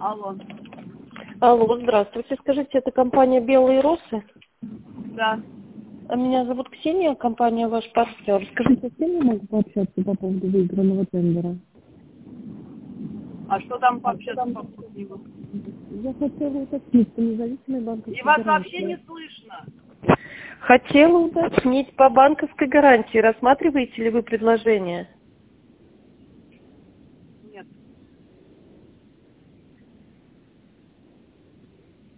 Алло. Алло, здравствуйте. Скажите, это компания «Белые росы»? Да. Меня зовут Ксения, компания «Ваш партнер». Скажите, с кем я могу пообщаться по поводу выигранного тендера? А что там пообщаться по поводу? Я хотела уточнить по независимой банковской И вас гарантии. вообще не слышно. Хотела уточнить по банковской гарантии. Рассматриваете ли вы предложение?